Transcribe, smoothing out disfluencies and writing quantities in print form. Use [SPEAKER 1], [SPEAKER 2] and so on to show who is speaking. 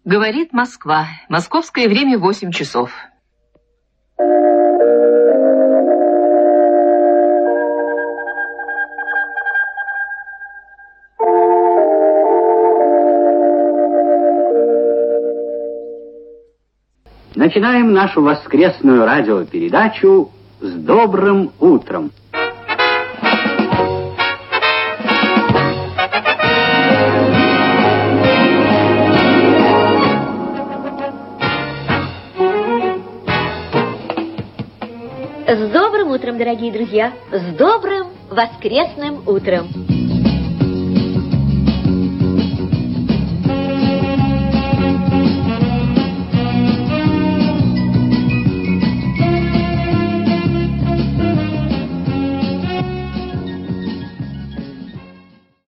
[SPEAKER 1] Говорит Москва. Московское время 8 часов.
[SPEAKER 2] Начинаем нашу воскресную радиопередачу с добрым утром.
[SPEAKER 3] С добрым утром, дорогие друзья! С добрым воскресным утром!